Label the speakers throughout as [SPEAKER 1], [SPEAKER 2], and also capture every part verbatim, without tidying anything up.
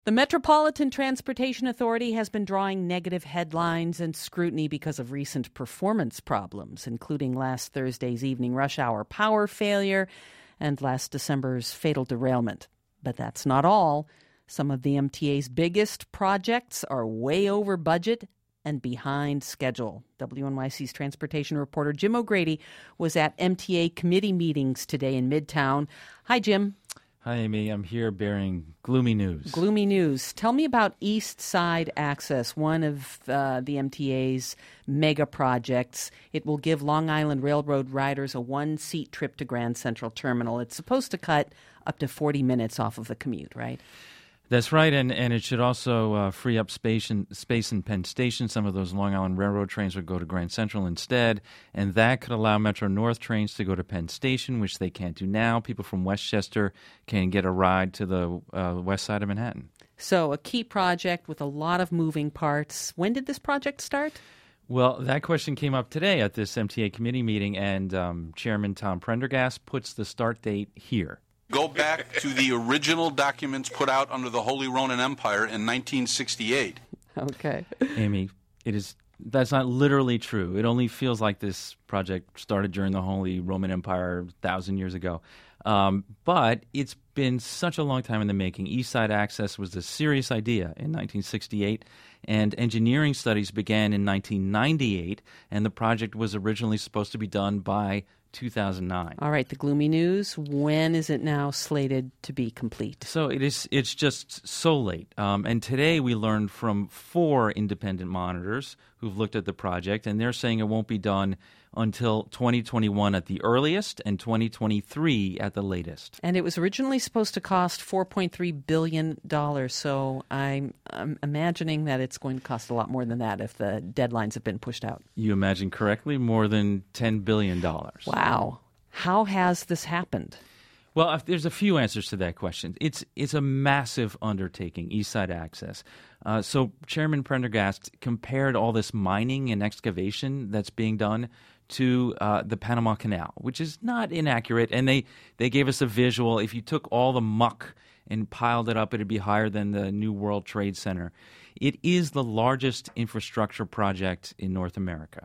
[SPEAKER 1] The Metropolitan Transportation Authority has been drawing negative headlines and scrutiny because of recent performance problems, including last Thursday's evening rush hour power failure and last December's fatal derailment. But that's not all. Some of the M T A's biggest projects are way over budget and behind schedule. W N Y C's transportation reporter Jim O'Grady was at M T A committee meetings today in Midtown. Hi, Jim.
[SPEAKER 2] Hi, Amy. I'm here bearing gloomy news.
[SPEAKER 1] Gloomy news. Tell me about East Side Access, one of uh, the M T A's mega projects. It will give Long Island Railroad riders a one-seat trip to Grand Central Terminal. It's supposed to cut up to forty minutes off of the commute, right?
[SPEAKER 2] That's right, and, and it should also uh, free up space in, space in Penn Station. Some of those Long Island Railroad trains would go to Grand Central instead, and that could allow Metro North trains to go to Penn Station, which they can't do now. People from Westchester can get a ride to the uh, west side of Manhattan.
[SPEAKER 1] So a key project with a lot of moving parts. When did this project start?
[SPEAKER 2] Well, that question came up today at this M T A committee meeting, and um, Chairman Tom Prendergast puts the start date here.
[SPEAKER 3] Go back to the original documents put out under the Holy Roman Empire in nineteen sixty-eight.
[SPEAKER 1] Okay.
[SPEAKER 2] Amy, it is that's not literally true. It only feels like this project started during the Holy Roman Empire a thousand years ago. Um, but it's been such a long time in the making. East Side Access was a serious idea in nineteen sixty-eight, and engineering studies began in nineteen ninety-eight, and the project was originally supposed to be done by two thousand nine.
[SPEAKER 1] All right, the gloomy news. When is it now slated to be complete?
[SPEAKER 2] So it is. It's just so late. Um, and today we learned from four independent monitors who've looked at the project, and they're saying it won't be done until twenty twenty-one at the earliest and twenty twenty-three at the latest.
[SPEAKER 1] And it was originally supposed to cost four point three billion dollars, so I'm, I'm imagining that it's going to cost a lot more than that if the deadlines have been pushed out.
[SPEAKER 2] You imagine correctly, more than ten billion dollars.
[SPEAKER 1] Wow. How has this happened?
[SPEAKER 2] Well, there's a few answers to that question. It's it's a massive undertaking, East Side Access. Uh, so Chairman Prendergast compared all this mining and excavation that's being done to uh, the Panama Canal, which is not inaccurate. And they, they gave us a visual. If you took all the muck and piled it up, it would be higher than the New World Trade Center. It is the largest infrastructure project in North America.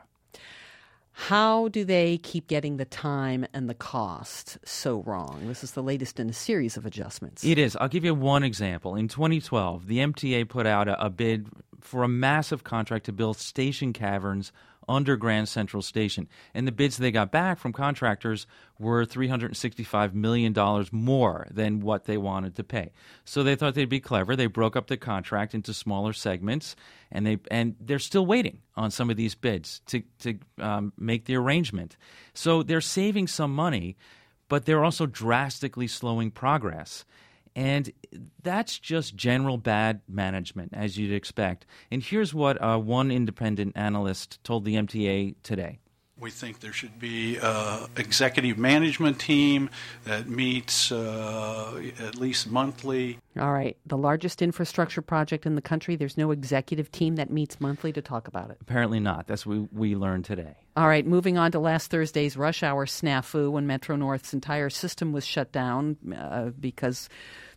[SPEAKER 1] How do they keep getting the time and the cost so wrong? This is the latest in a series of adjustments.
[SPEAKER 2] It is. I'll give you one example. In twenty twelve, the M T A put out a, a bid for a massive contract to build station caverns under Grand Central Station. And the bids they got back from contractors were three hundred sixty-five million dollars more than what they wanted to pay. So they thought they'd be clever. They broke up the contract into smaller segments, and they and they're still waiting on some of these bids to, to um, make the arrangement. So they're saving some money, but they're also drastically slowing progress. And that's just general bad management, as you'd expect. And here's what uh, one independent analyst told the M T A today.
[SPEAKER 3] We think there should be an executive management team that meets uh, at least monthly.
[SPEAKER 1] All right. The largest infrastructure project in the country, there's no executive team that meets monthly to talk about it.
[SPEAKER 2] Apparently not. That's what we learned today.
[SPEAKER 1] All right. Moving on to last Thursday's rush hour snafu when Metro North's entire system was shut down uh, because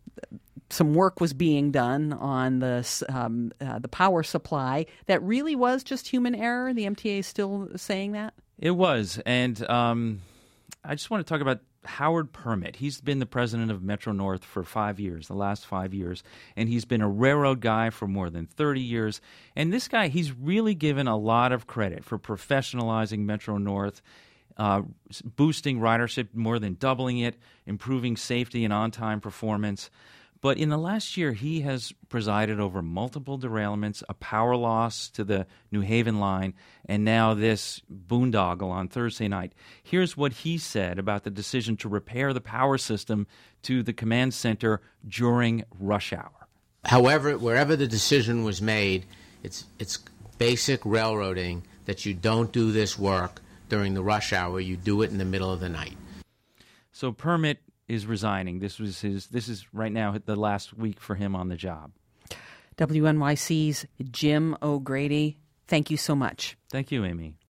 [SPEAKER 1] some work was being done on the um, uh, the power supply. That really was just human error. The M T A is still saying that?
[SPEAKER 2] It was. And um, I just want to talk about Howard Permit. He's been the president of Metro North for five years, the last five years. And he's been a railroad guy for more than thirty years. And this guy, he's really given a lot of credit for professionalizing Metro North, uh, boosting ridership, more than doubling it, improving safety and on-time performance. But in the last year, he has presided over multiple derailments, a power loss to the New Haven line, and now this boondoggle on Thursday night. Here's what he said about the decision to repair the power system to the command center during rush hour.
[SPEAKER 4] However, wherever the decision was made, it's it's basic railroading that you don't do this work during the rush hour. You do it in the middle of the night.
[SPEAKER 2] So Permit is resigning. This was his. This is right now the last week for him on the job.
[SPEAKER 1] W N Y C's Jim O'Grady, thank you so much.
[SPEAKER 2] Thank you, Amy.